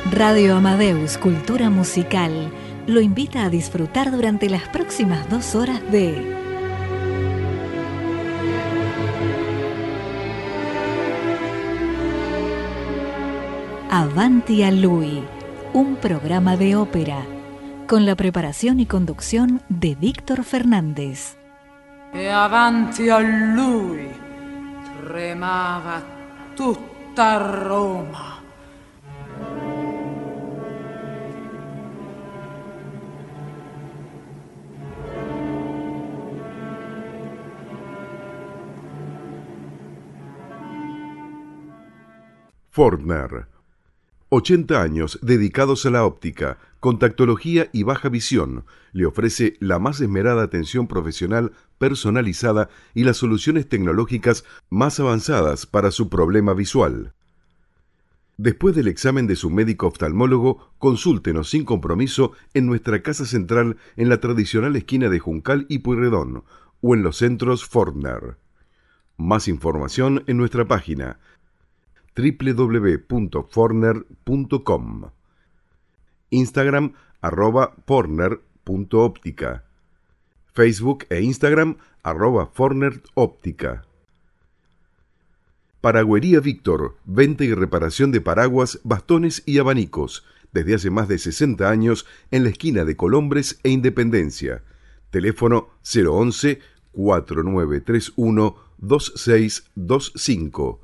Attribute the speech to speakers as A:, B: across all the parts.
A: Radio Amadeus Cultura Musical lo invita a disfrutar durante las próximas 2 horas de Avanti a Lui, un programa de ópera, con la preparación y conducción de Víctor Fernández.
B: E avanti a lui tremava tutta Roma.
C: Fortner. 80 años dedicados a la óptica, contactología y baja visión. Le ofrece la más esmerada atención profesional personalizada y las soluciones tecnológicas más avanzadas para su problema visual. Después del examen de su médico oftalmólogo, consúltenos sin compromiso en nuestra casa central en la tradicional esquina de Juncal y Pueyrredón o en los centros Fortner. Más información en nuestra página www.fortner.com. Instagram @fortner.óptica. Facebook e Instagram @fortneróptica. Paragüería Víctor, venta y reparación de paraguas, bastones y abanicos, desde hace más de 60 años en la esquina de Colombres e Independencia. Teléfono 011-4931-2625.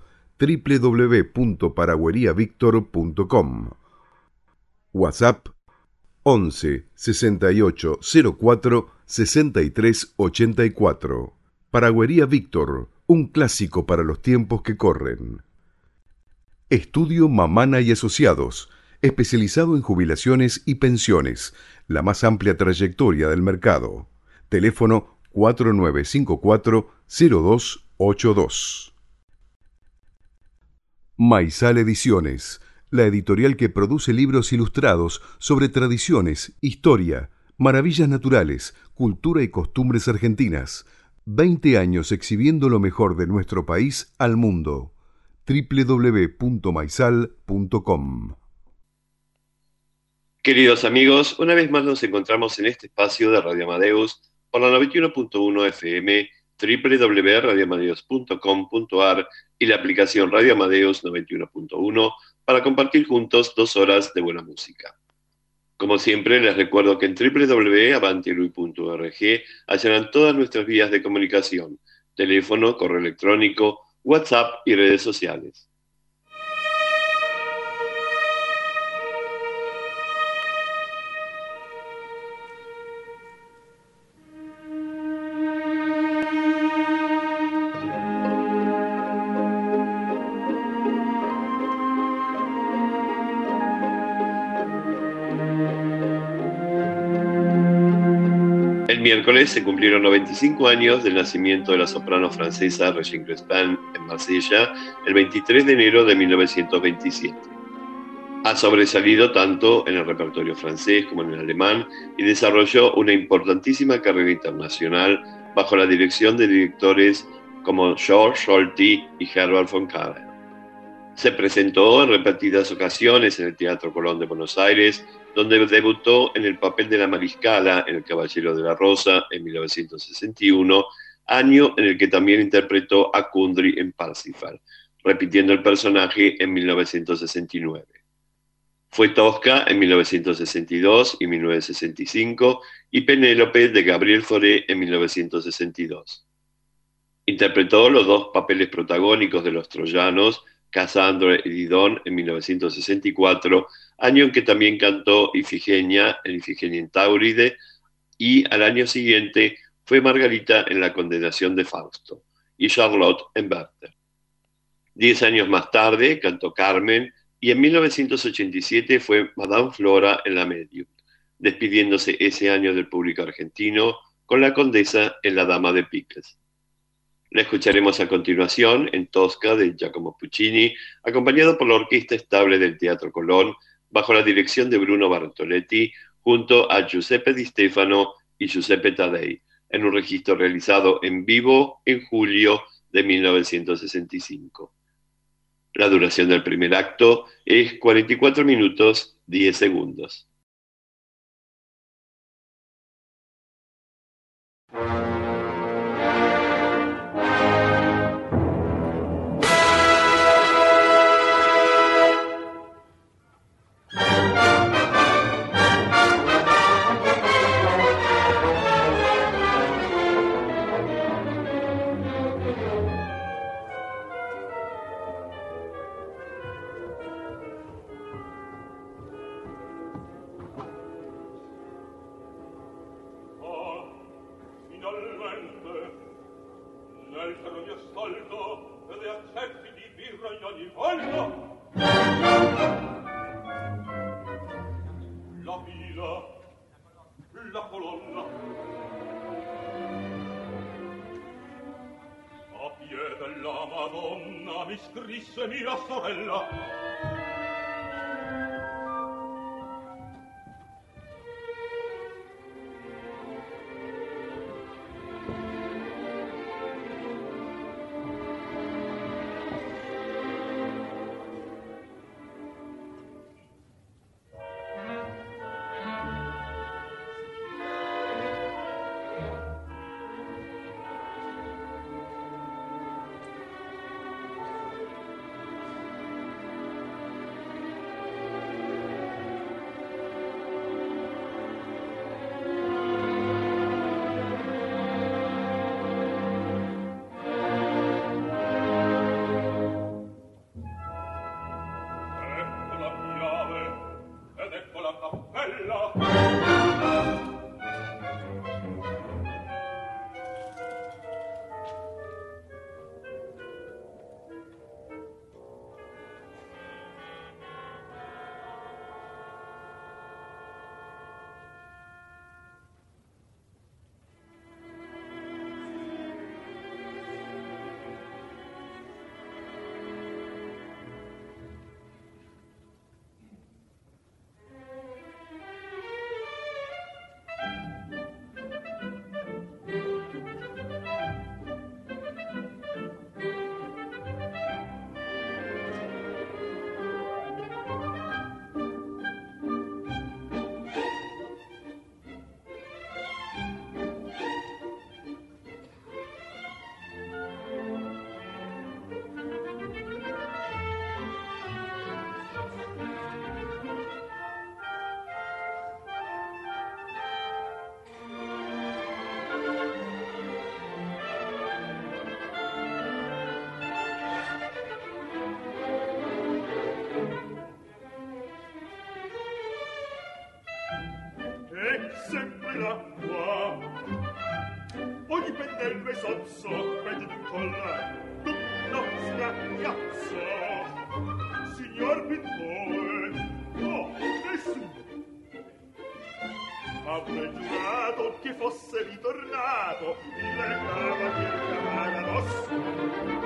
C: www.paragüeriavictor.com. WhatsApp 11 68 04 63 84. Paragüería Víctor, un clásico para los tiempos que corren. Estudio Mamana y Asociados, especializado en jubilaciones y pensiones, la más amplia trayectoria del mercado. Teléfono 4954-0282. Maizal Ediciones, la editorial que produce libros ilustrados sobre tradiciones, historia, maravillas naturales, cultura y costumbres argentinas. 20 años exhibiendo lo mejor de nuestro país al mundo. www.maizal.com.
D: Queridos amigos, una vez más nos encontramos en este espacio de Radio Amadeus por la 91.1 FM, www.radioamadeus.com.ar y la aplicación Radio Amadeus 91.1 para compartir juntos 2 horas de buena música. Como siempre, les recuerdo que en www.avantielui.org hallarán todas nuestras vías de comunicación: teléfono, correo electrónico, WhatsApp y redes sociales. El miércoles se cumplieron 95 años del nacimiento de la soprano francesa Régine Crespin en Marsella, el 23 de enero de 1927. Ha sobresalido tanto en el repertorio francés como en el alemán y desarrolló una importantísima carrera internacional bajo la dirección de directores como Georges Solti y Herbert von Karajan. Se presentó en repetidas ocasiones en el Teatro Colón de Buenos Aires, donde debutó en el papel de la Mariscala en El Caballero de la Rosa en 1961, año en el que también interpretó a Kundry en Parsifal, repitiendo el personaje en 1969. Fue Tosca en 1962 y 1965 y Penélope de Gabriel Fauré en 1962. Interpretó los 2 papeles protagónicos de Los Troyanos, Casandra y Didon en 1964, año en que también cantó Ifigenia en Ifigenia en Táuride, y al año siguiente fue Margarita en La Condenación de Fausto y Charlotte en Werther. 10 años más tarde cantó Carmen y en 1987 fue Madame Flora en La Medium, despidiéndose ese año del público argentino con la Condesa en La Dama de Piques. La escucharemos a continuación en Tosca de Giacomo Puccini, acompañado por la Orquesta Estable del Teatro Colón, bajo la dirección de Bruno Bartoletti, junto a Giuseppe Di Stefano y Giuseppe Taddei, en un registro realizado en vivo en julio de 1965. La duración del primer acto es 44 minutos 10 segundos.
E: Sempre l'acqua, ogni pendello sozzo, vedi d'un collare, non scagnazzo. Signor pittore, no, nessuno. Avrei giurato che fosse ritornato il cavaliere Cavalarosso.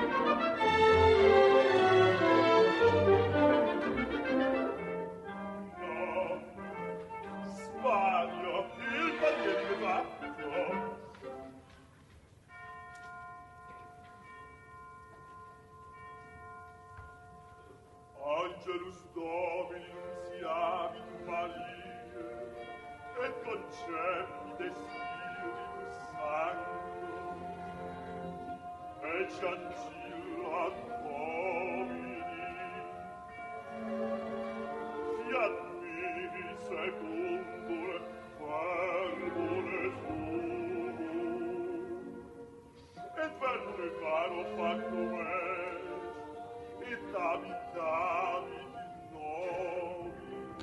E: Angelus Domini nunziavi Maria, et concepit de Spiritus Sancto, et ancilla Domini, fiat mihi secundum verbum tuum, et verbum caro factum est, et habitavi in nobis.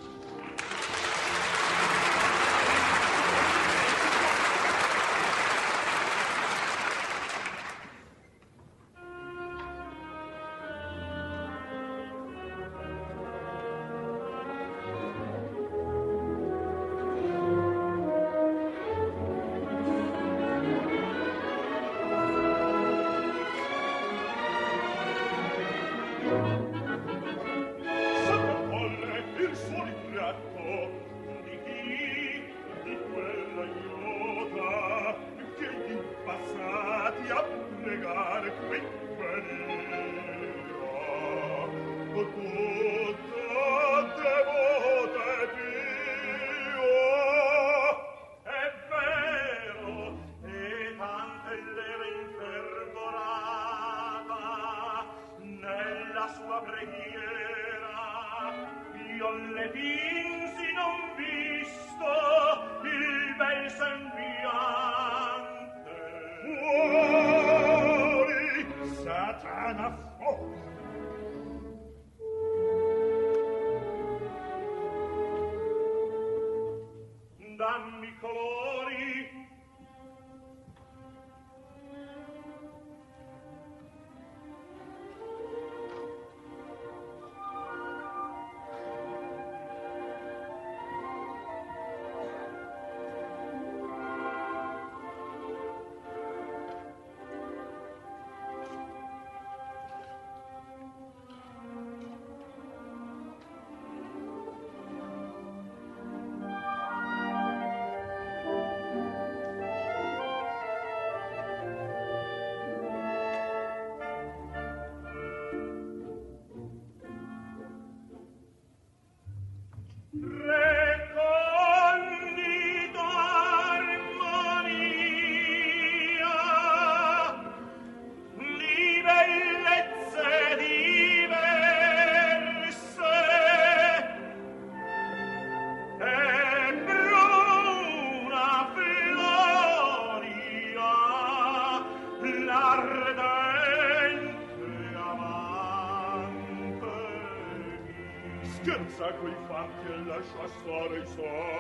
E: Tutta devote le pinsi non visto il bel sembiante. Fuori, Satana, fuori! Dammi colori. Scherza quei fatti e lascia stare i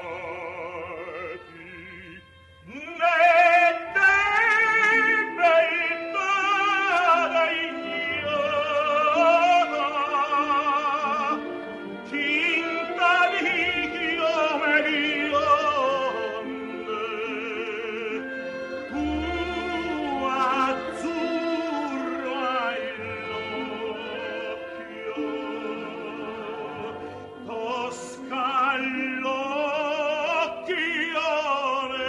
E: seti. Ne deve ignota, tinta di chiome bionde, tu azzurro hai l'occhio, tosca l'occhione,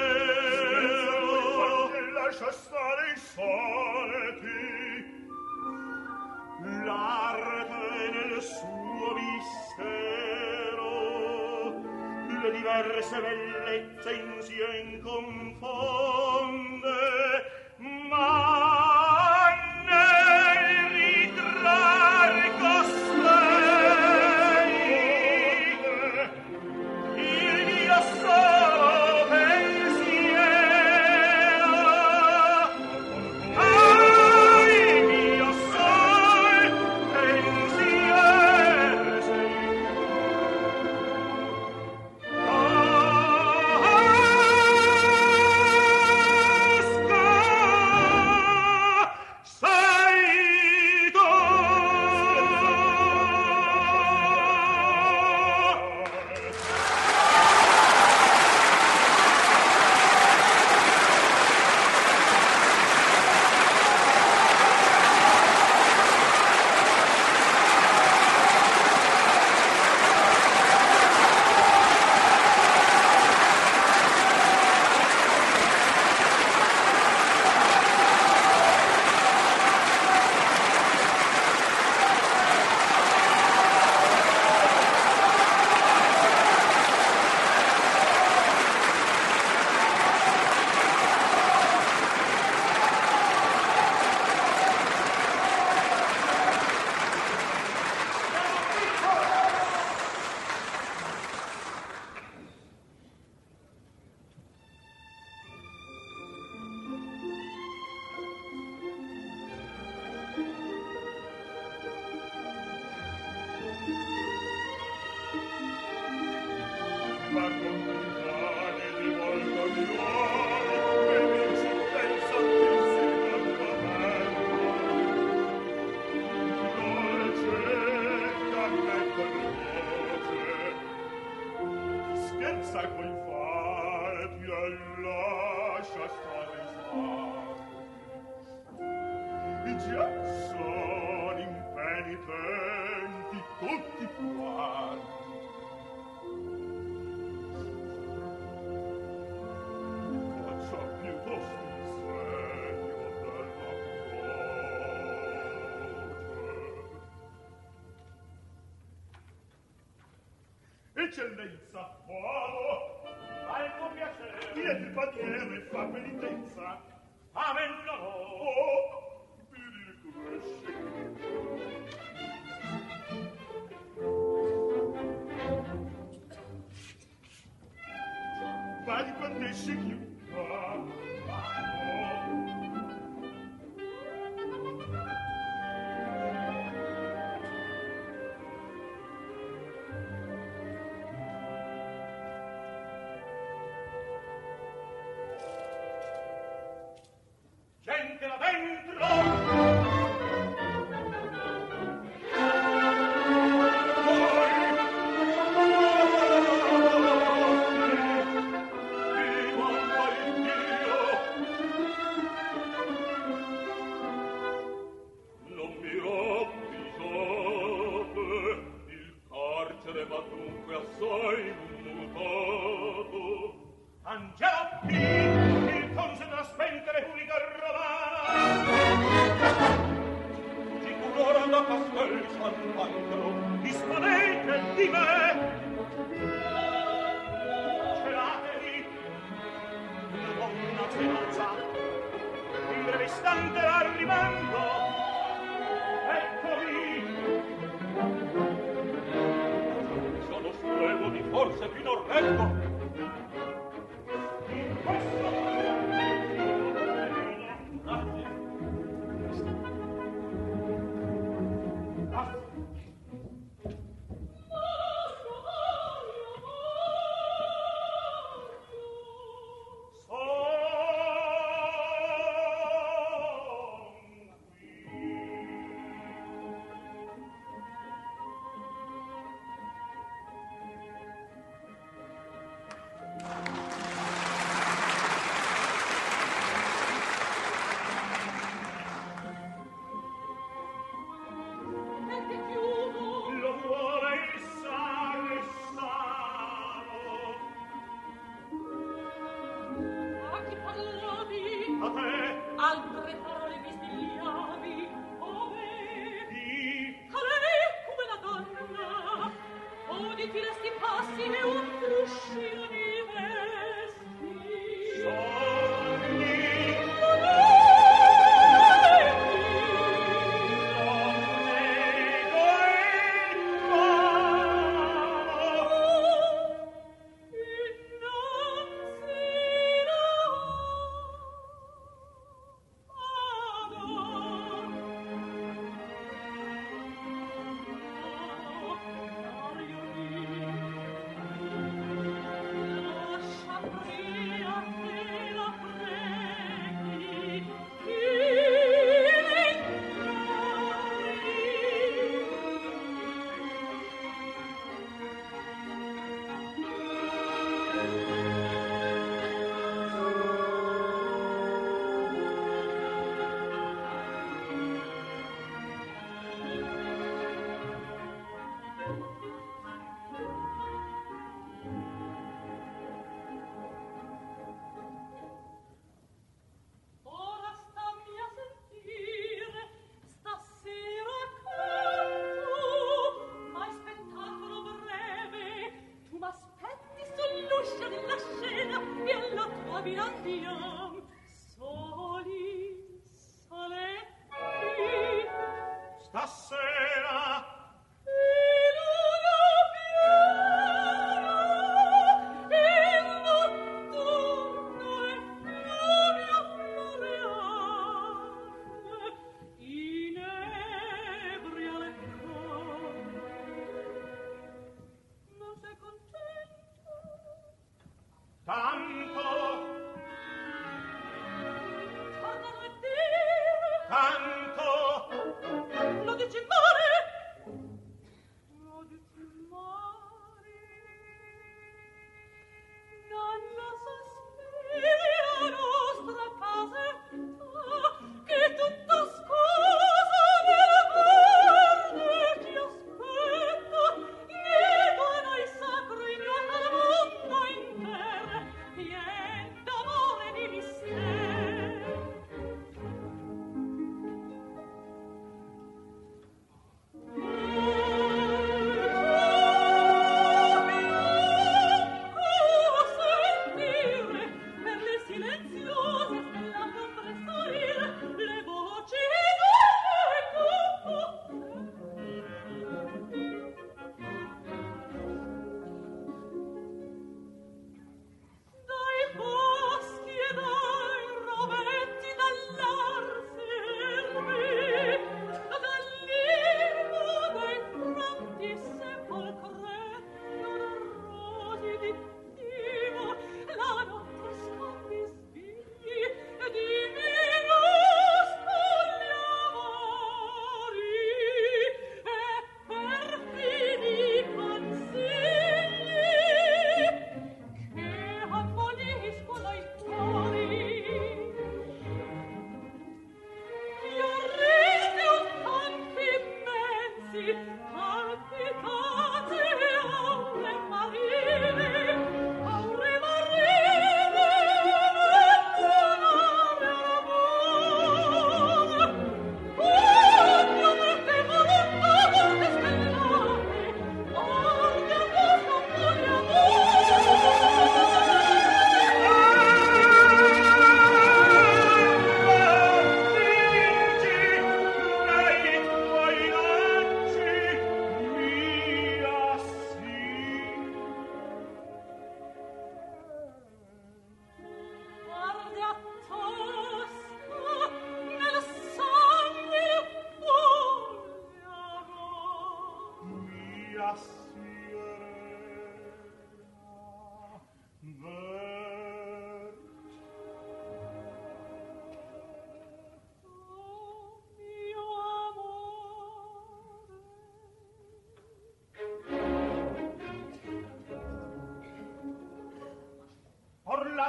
E: lascia stare i soleti, l'arte nel suo mistero, le diverse bellezze insieme confonde, ma nel ritrar costei il mio solo pensiero, il mio solo pensiero sei. Sei tu. Ma contemplare di volta di uomini, e dici pensantissimo dolce, cammetta di voce, scherza coi fatti e lascia stare i fatti. Già sono impenitenti tutti quanti. Faccia piuttosto il segno della croce. Eccellenza, uomo, al tuo piacere, il banchiere fa penitenza. Amen, no. Per il cresce. Vedi quando esce più. Gente là dentro!
F: Ma dunque assai mutato.
E: Angeloppi, il conse da spendere unica romana.
F: Sicuro da Castel Sant'Angelo,
E: Disponete di me. Celatevi, una donna celosa, in breve istante arrivando. Eccomi.
F: sono strevo di forse più non reggo.
E: In questo
F: Grazie.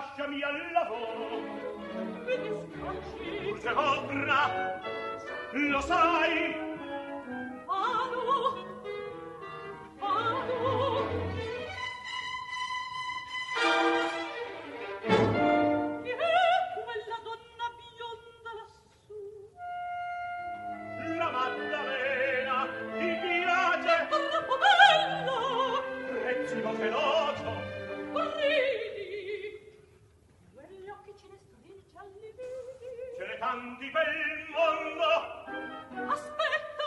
E: lasciami al lavoro.
G: Mi dispiaci.
E: Urge opera, lo sai.
G: Vado. Chi è quella donna bionda lassù?
E: La Maddalena, ti piace?
G: Troppo bella!
E: Prezzico ferocio.
G: Ridi! Quegli occhi cinestorini gialli vidi.
E: Ce ne tanti per il mondo.
G: Aspetta!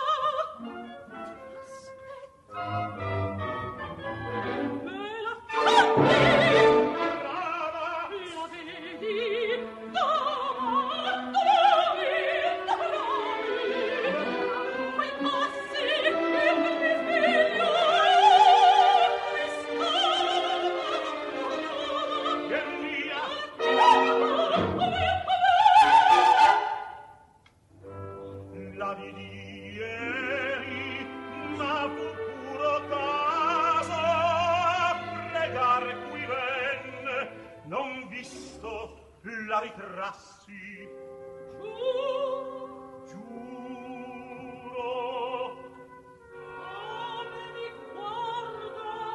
G: Me la fatti!
E: Brava!
G: La vedi? Dove? Quei passi che mi figlio mi scappa.
E: Vien via! La vidi ieri, ma fu puro caso. Pregar qui venne, non visto la ritrassi. Giuro.
G: Come mi guarda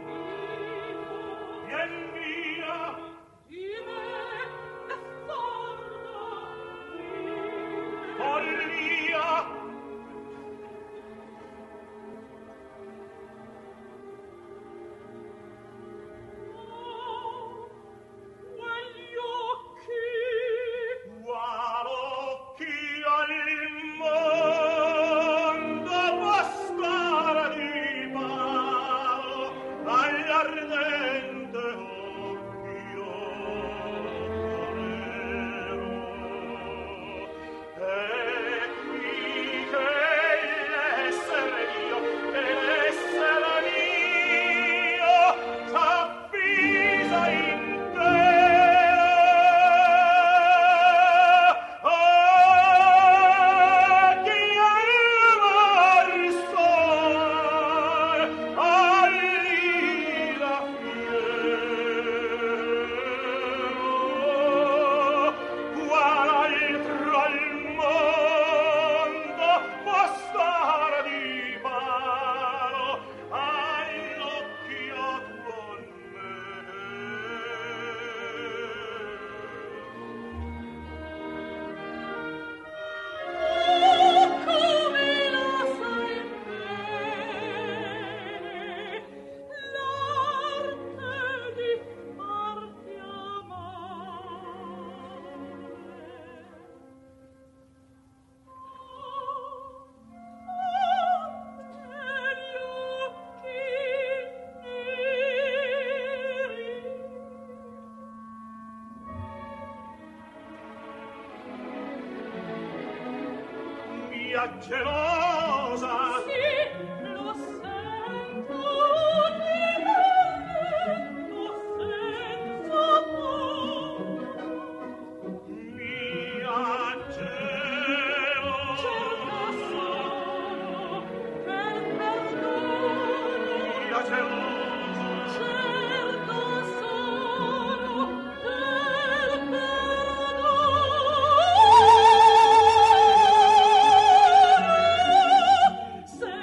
G: vivo
E: Vien via!
G: di me è sorda vive.
E: Follia!
G: Quegli occhi
E: Qual occhi al mondo bastare di palo all'ardente occhio nero. E qui che l'essere mio e l'essere mio s'avvisa in te.
G: come la sai bene l'arte di farti amare. Gli occhi neri
E: Via gelosa,
G: sì, lo sento di lo senza
E: via gelosa,
G: cerca solo per perdono,
E: via gelosa,
G: cerca solo per perdono. Se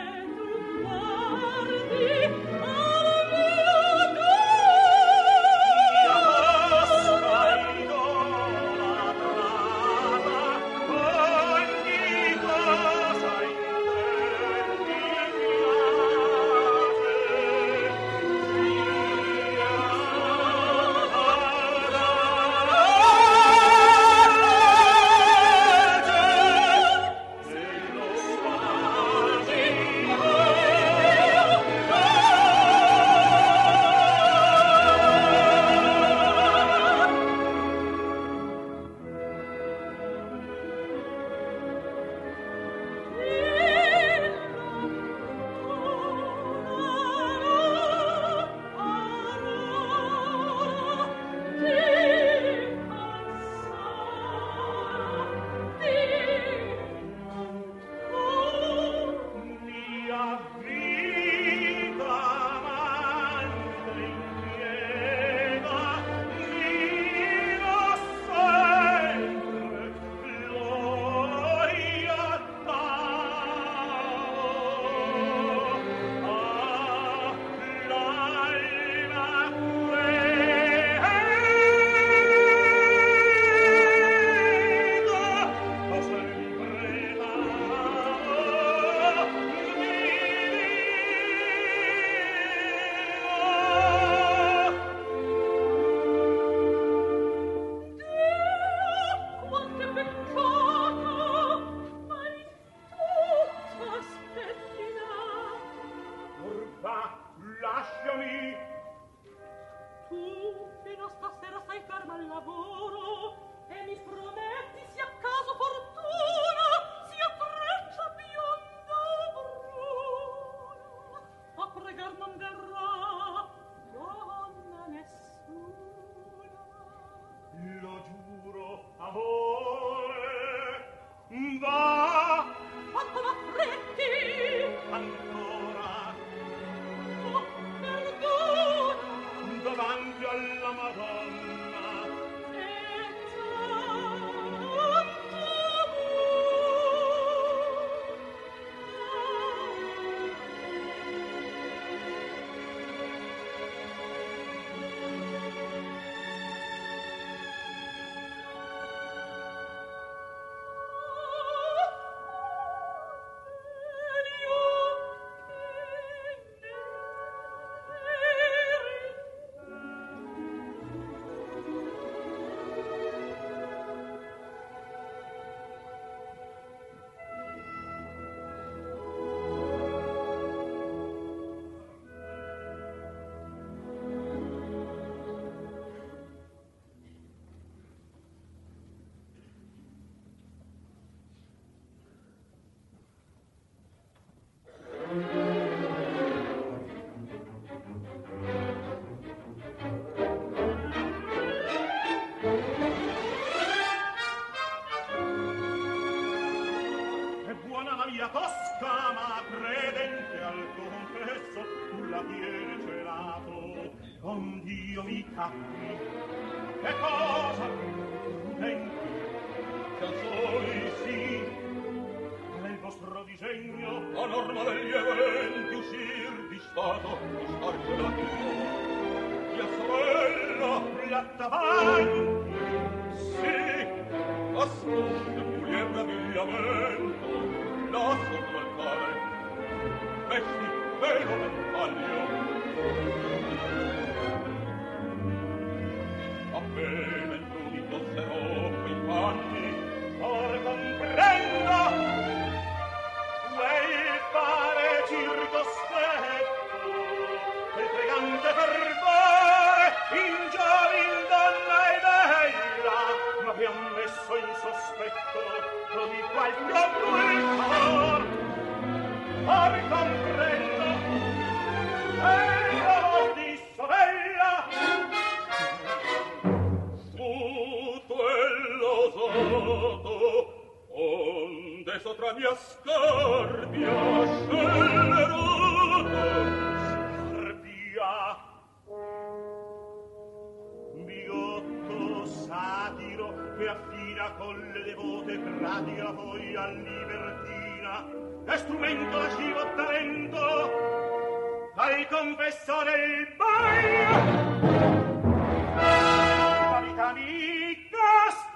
E: con Dio mi cappi. Che cosa? Prudenti, canzoni sì, nel vostro disegno
F: a norma degli eventi uscir di stato o star gelatino. Mia sorella,
E: piatta avanti,
F: sì, ascolta mulier d'abbigliamento, la sottoaltare, vesti velo ventaglio. Appena il giudico se rompe i panni,
E: or comprendo quel fare circospetto, quel pregante fervore in giovin donna e bella, ma vi ha messo in sospetto di qual proprio il cor. Or comprendo e l'amor di sorella
F: onde sopra mia scarbia scellerata
E: scarbia bigotto satiro che affina con le devote pratica poi a libertina è strumento lascivo talento dal confessore il baio la vita amica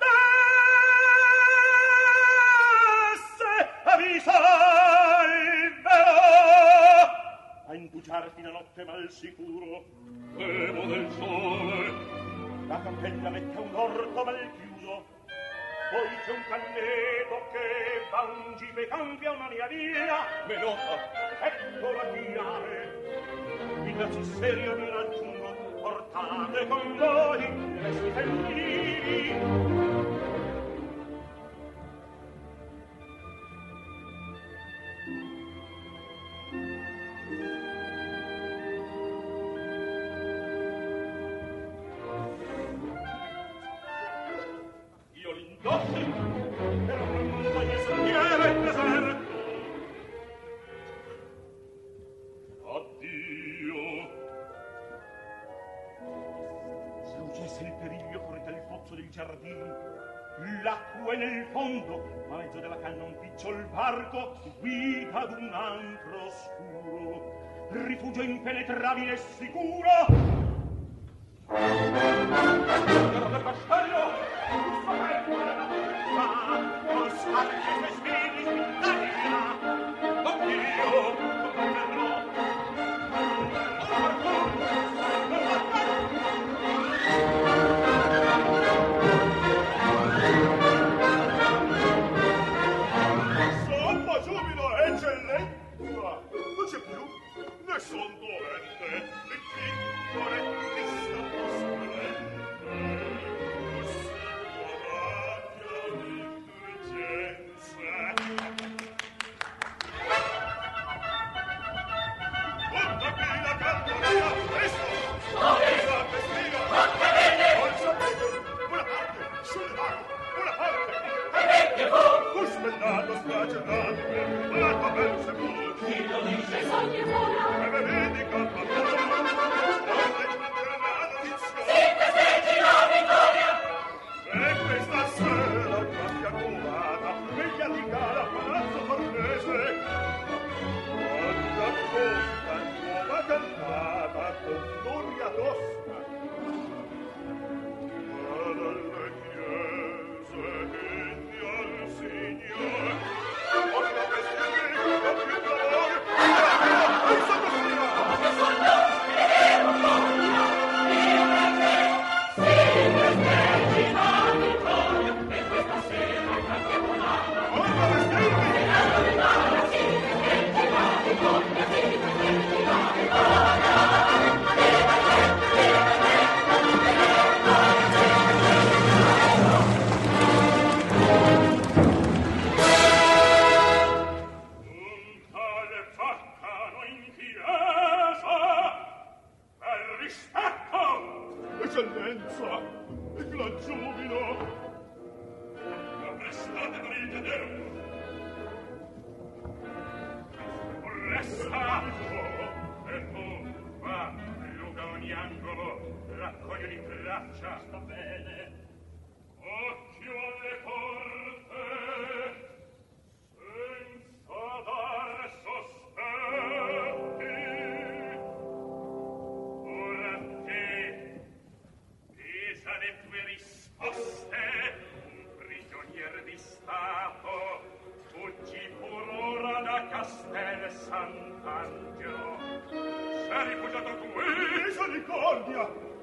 E: vi salverò a indugiar fino a notte mal sicuro
F: evo del sole
E: la cappella mette un orto mal chiuso poi c'è un canneto che va un gipe cambia una mia via
F: me nota
E: eccolo a tirare il braccio serio mi raggiungo portate con voi le vesti femminili l'acqua è nel fondo, ma a mezzo della canna un picciol barco guida ad un antro oscuro, rifugio impenetrabile e sicuro. Guarda castello, giusto con scarpe e spiriti spintaria, oddio, comprerò.
F: Non c'è più, ne son dolente, e chi vorresti sta poscolente? Così guardia l'intelligenza. Tutta qui la cantoria, presto! Forza, vestino! Forza, una parte, sulle mani, una parte! Fu spendato, sflagellato, la tua bel sepolcro. Chi lo dice? Sogni fuori! E vedi campa fuori! State giungere la notizia! Sì, festeggi la vittoria! E questa sera qualche curata veglia di gara a Palazzo Farnese quanta costa nuova cantata con gloria tosca ma dalle chiese quindi al Signore porta vestirmi con più dolore e sottostima che sono ero gloria io grande sì festeggi la vittoria e questa sera qualche buon'anno porta vestirmi e la vittoria sì festeggi la vittoria sì festeggi la vittoria eccellenza e gran giubilo arrestate per il Tedeo arrestato e tu va Luca Onianco angolo, raccoglie di traccia. Sta bene. Occhio alle porte, senza dar sospetti. Ora te, pesa le tue risposte, prigionier di Stato, fuggi pur ora da Castel Sant'Angelo. Sei rifugiato qui? Misericordia!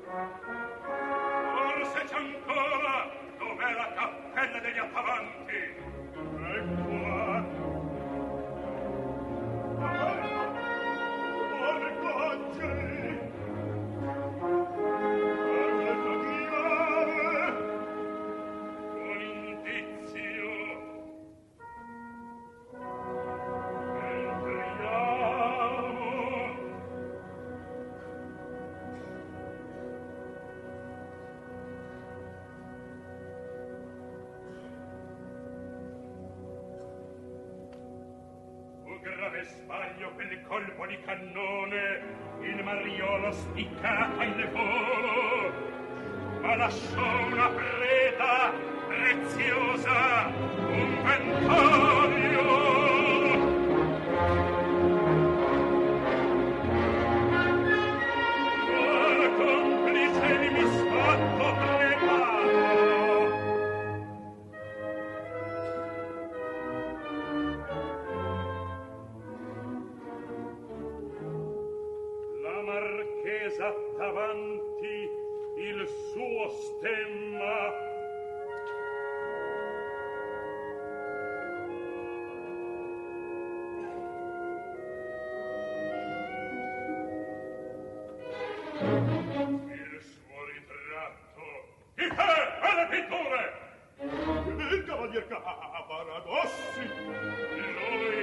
F: Forse c'è ancora, dov'è la cappella degli appavanti? Eccola! Buone congeli! Guarda chiave! Un indizio! Entriamo! Grave sbaglio quel colpo di cannone, il mariolo spiccato in volo, ma lasciò una preda preziosa, un ventaglio. Ma complice di misfatto preparo. Marchesa davanti il suo stemma. Il suo ritratto. Di che? E le pitture? Il cavalier Cavaradossi. Lui.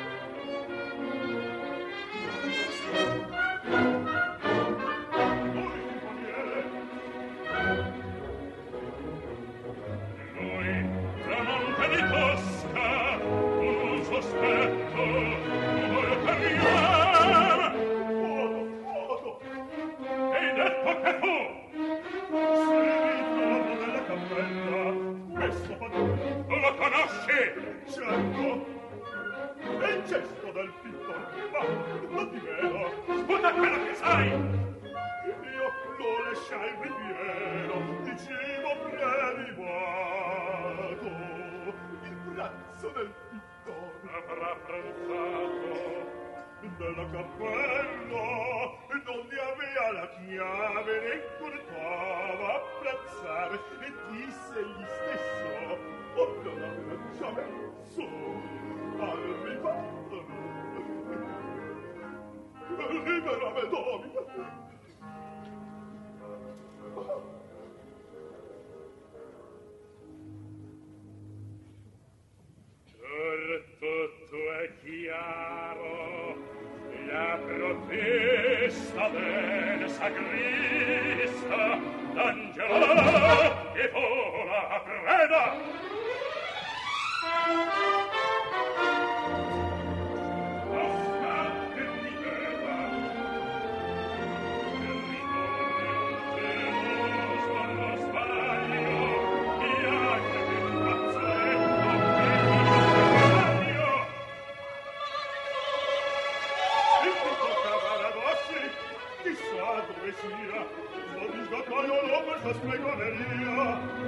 F: Tramonte di Tosca, un sospetto, vuol cambiare. Foto! Hai detto che fu? Si ritrovo nella cappella, questo padrone. Lo conosci? Certo! È il gesto del pittore, ma non di vero. Sputa quello che sai! Io lo lasciai in ripieno, dicevo prelibato, il braccio del pittore avrà pranzato della cappella, donde avea la chiave, ne portava a plazzare e disse egli stesso, non aveva già messo al riparto. Libera me, domina! Tutto è chiaro, la protesta del sagrista d'Angelo che vola a preda. Sia, sto disgattoio no questa stregoneria.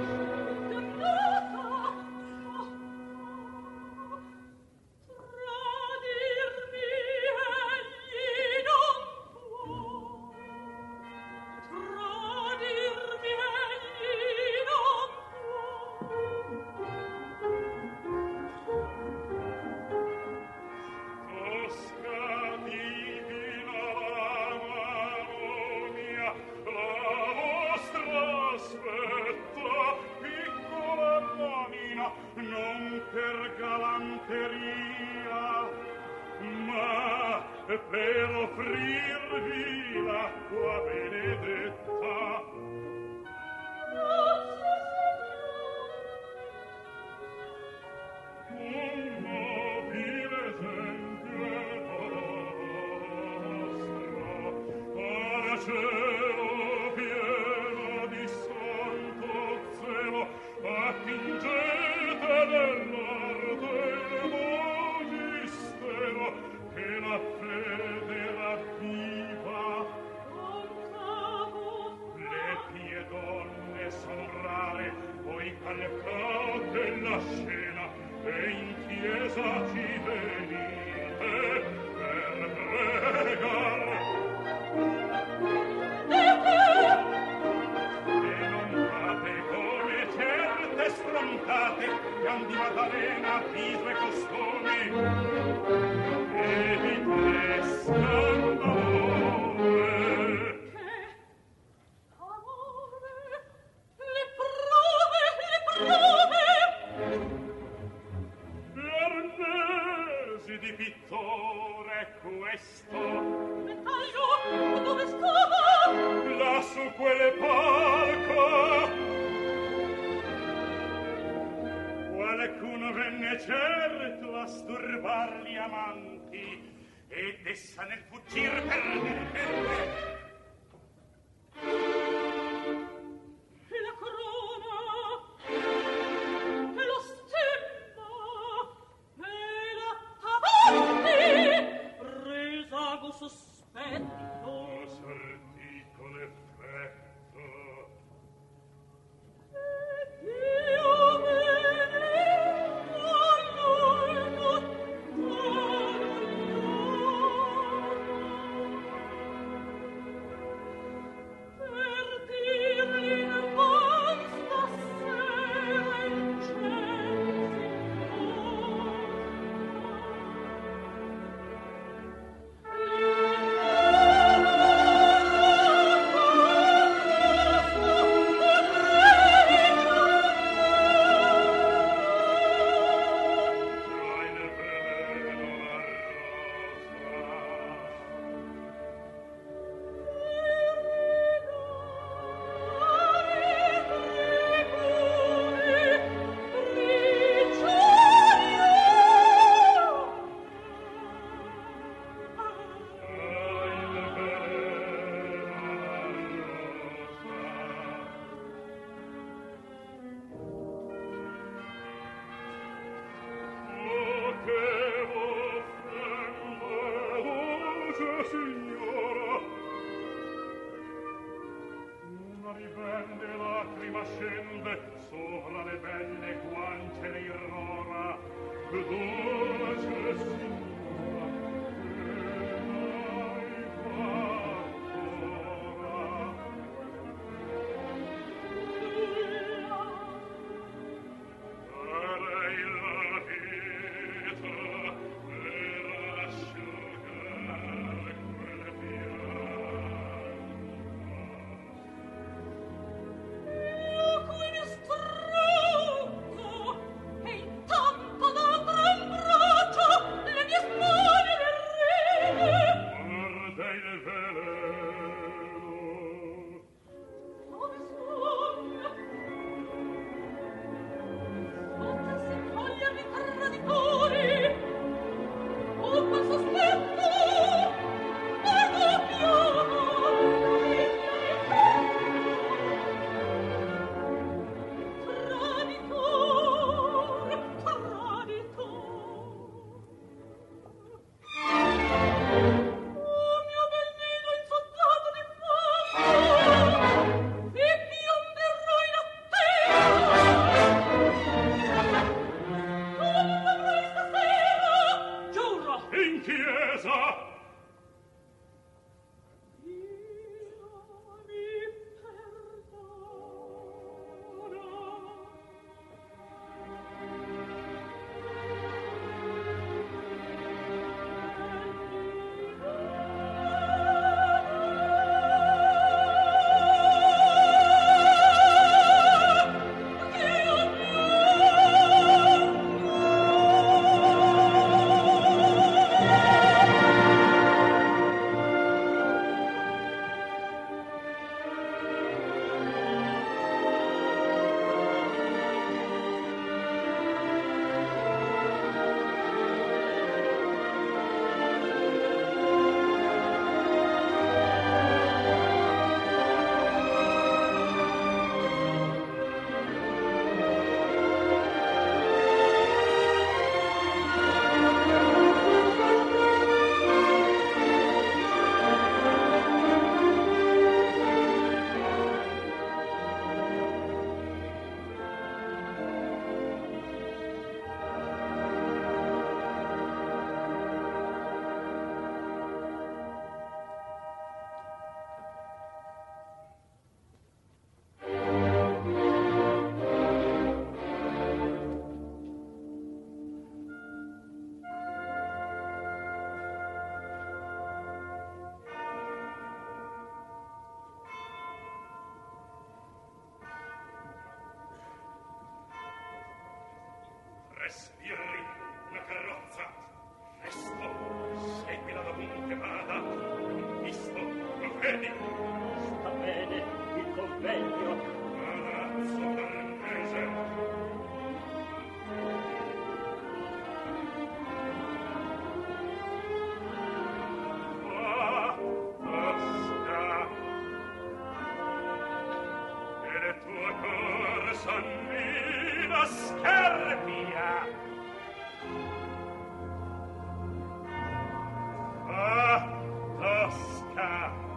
F: Per offrirvi l'acqua benedetta. Un nobile esempio vostro, ora cielo
E: la scena e in chiesa ci venite per pregar. E non fate come certe sfrontate che han di Maddalena viso e costume e vi trescano. Di pittore questo dettaglio dove stava là su quelle palco qualcuno venne certo a sturbar gli amanti ed essa nel fuggir perdette la corona e lo stemma e la resago sospetto sentito l'effetto ed io venevo a per dirgli in voi stasera incensi e intanto d'altro un braccio le mie Sannina Scherpia. Ah, Tosca.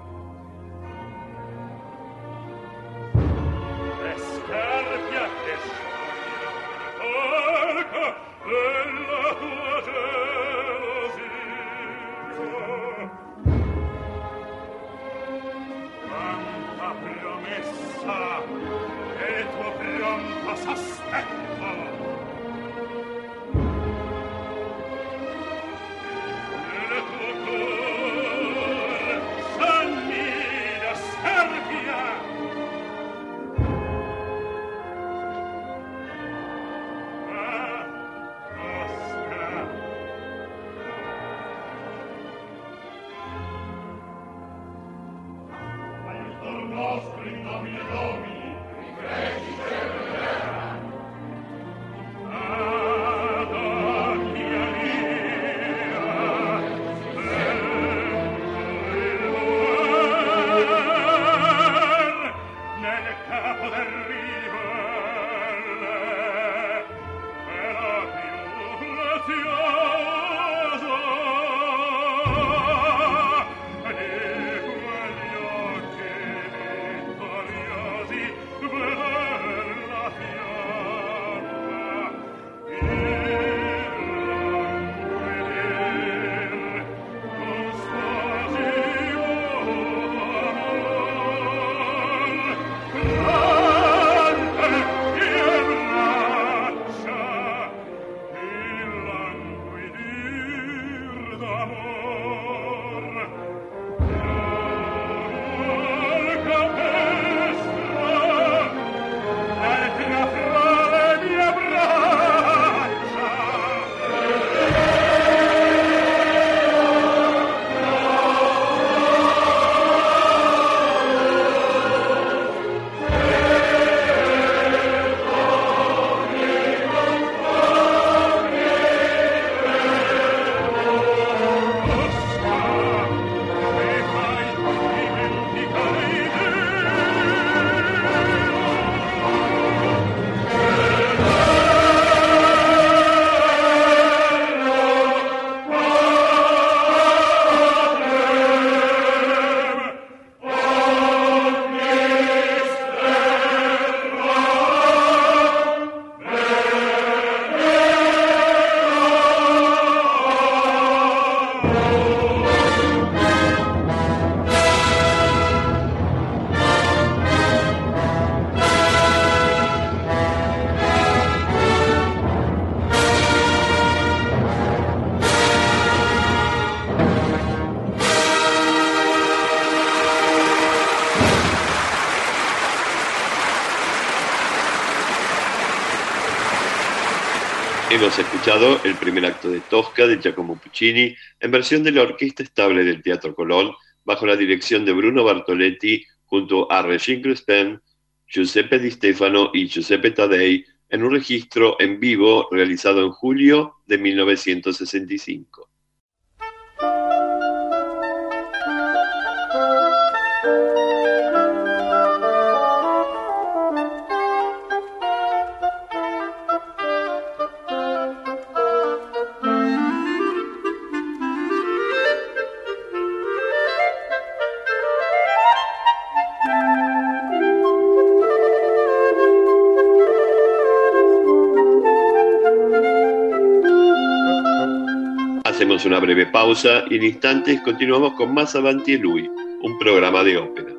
E: Scherpia che sogna porca della tua gelosia. Quanta promessa e tuo pronto sospetto. Nel tuo cor s'annida Scherpia. Ah, Tosca. Aiutor nostro in nomine Domini, rigregi terra. Ad ogni alia, nel capo del rivale, era più grazioso di quegli occhi vittoriosi veder la fiamma irlanguidir con sposio amor grande e braccia irlanguidir d'amor capestra altra fra le mie braccia. Tosca, mi fai dimenticare i
D: Hemos escuchado el primer acto de Tosca de Giacomo Puccini en versión de la Orquesta Estable del Teatro Colón bajo la dirección de Bruno Bartoletti junto a Regine Crespin, Giuseppe Di Stefano y Giuseppe Taddei en un registro en vivo realizado en julio de 1965. Hacemos una breve pausa y en instantes continuamos con más Avanti e Lui, un programa de ópera.